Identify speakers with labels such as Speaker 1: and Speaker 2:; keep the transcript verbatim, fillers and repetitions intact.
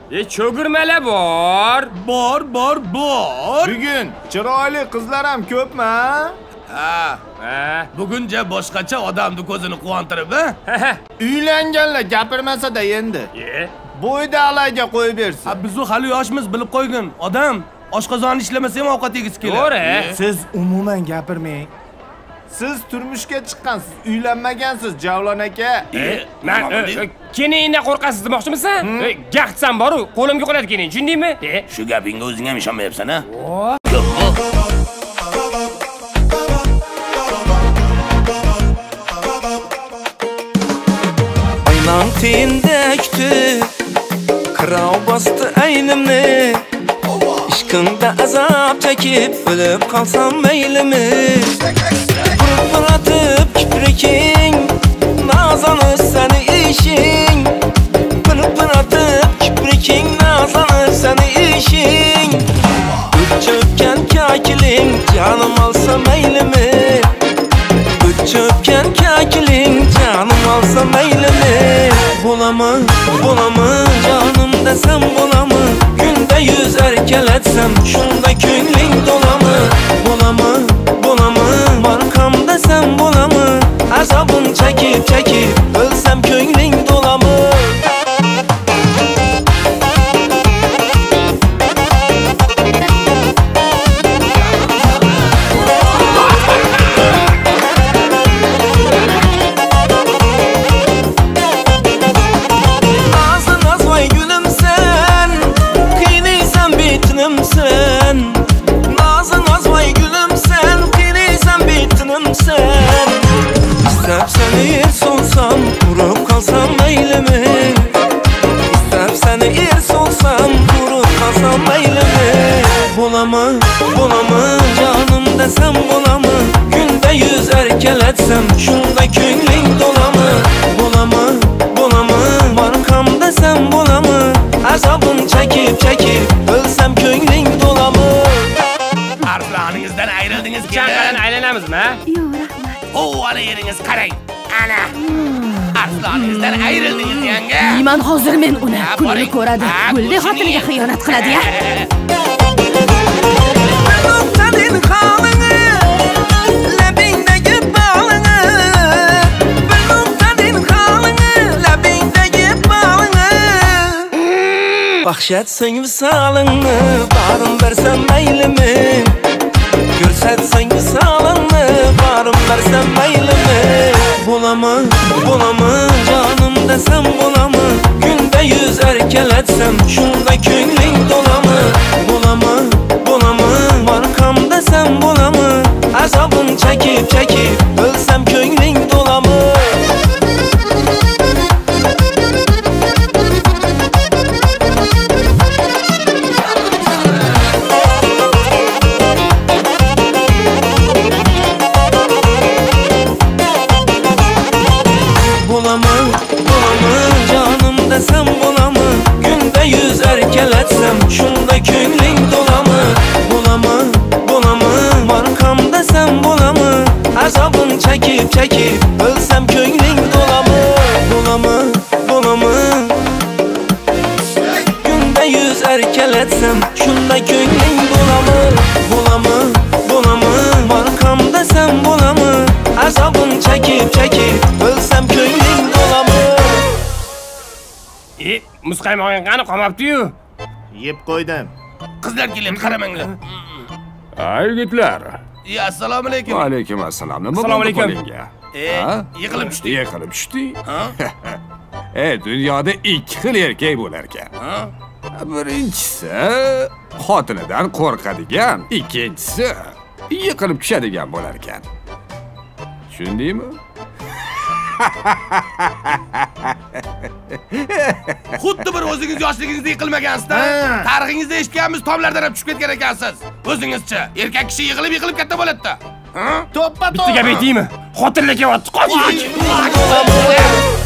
Speaker 1: E, cho'girmalar bor.
Speaker 2: Bor, bor, bor.
Speaker 3: Bugun chiroyli qizlar ham ko'pmi?
Speaker 2: Ha.
Speaker 1: Ha.
Speaker 2: Buguncha boshqacha odamni ko'zini quvontirib, ha?
Speaker 3: Uylanganlar gapirmasa-da endi.
Speaker 1: E,
Speaker 3: Bo'yda alayga qo'yib bersin.
Speaker 2: Ha, biz hali yoshmiz, bilib qo'ygin. Odam oshqozonni ishlamasa ham ovqat yegisi keladi.
Speaker 1: to'g'ri.
Speaker 3: Siz umuman gapirmang. Siz turmushga chiqqansiz, uylanmagansiz, Javlon aka.
Speaker 1: E, men keningdan qo'rqasiz demoqchimisan? E, gaqtsan bor-ku, qo'limga qoladi keling, tushundingmi? E,
Speaker 2: Shu gapingga o'zing ham ishonmayapsan, ha?
Speaker 4: Aynan tindekti, kirav bastı aynimni. İşkında azap çekip ölüp kalsam meylimi. Kurup atıp kipriking, nazanır seni işin. Kurup atıp kipriking, nazanır seni işin. Üç kakiling, canım alsa meylimi. Üç kakiling, canım alsa meylimi. Bulamı, bulamı, canım desem bulamı. Günde yüz erkeletsem, şunda köyling dolamı. Bulamı, bulamı, markam desem bulamı. Azabın çekip çekip, ölsem köyling dolamı. Bulamı, bulamı, canım desem bulamı. Günde yüz erkeletsem, şunda köyling dolamı. Bulamı, bulamı, markam desem bulamı. Azabın çekip çekip, ölsem köyling dolamı.
Speaker 2: Arsloningizdan ayrildingiz
Speaker 1: chanqadan aylanamizmi, ha?
Speaker 5: Yo'q, rahmat.
Speaker 2: O, ana yeringiz qarang. Ana. Arsloningizdan ayrildingiz yanga.
Speaker 5: Deyman hozir men uni kunini ko'radi. Guldek xotiniga xiyonat qiladi-ya.
Speaker 4: Baxshatsan visolingni, barim bersam maylimi. Ko'rsatsan visolingni, barim bersam maylimi. Bulamı, bulamı, canım desem bulamı. Günde yüz erkeletsem, şunda köyling dolamı. Bulamı, bulamı, markam desem bulamı. Azabın çekip çekip, ölsem köyling dolamı. Bulamı, bulamı, canım desem bulamı. Günde yüz erkeletsem, şunda köyling dolamı. Bulamı, bulamı, markam desem bulamı. Azabın çekip çekip, ölsem köyling dolamı. Bulamı, bulamı, günde yüz erkeletsem, şunda köyling dolamı. Bulamı, bulamı, markam desem bulamı. Azabın çekip çekip, ölsem köyling dolamı.
Speaker 1: E, muzqaymog'ing qani qolmabdi-yu.
Speaker 3: Yeb qo'ydim.
Speaker 2: Qizlar kelyapti, qaramanglar.
Speaker 6: Ay yigitlar.
Speaker 2: Ya, assalomu alaykum.
Speaker 6: Va alaykum assalom. Nima
Speaker 1: Assalomu
Speaker 6: bo'ldi
Speaker 1: alaykum.
Speaker 6: qo'lingga?
Speaker 2: E, yiqilib tushdik.
Speaker 6: Yiqilib tushding?
Speaker 2: Ha?
Speaker 6: E, dunyoda ikki xil erkak bo'lar ekan.
Speaker 2: Ha?
Speaker 6: Birinchisi xotinidan qo'rqadigan, ikkinchisi yiqilib tushadigan bo'lar ekan. Tushundingmi?
Speaker 2: Xuddi bir o'zingiz yoshligingizda yiqilmagansiz-da. Tarixingizda eshitganmiz, tomlardan ham tushib ketgan ekansiz. O'zingizchi, erkak kishi yiqilib yiqilib katta bo'ladi-da. Ha?
Speaker 3: To'ppa
Speaker 1: Bitta gap aytaymi? Xotinlar kelyapti, qoch!
Speaker 4: Bulamı,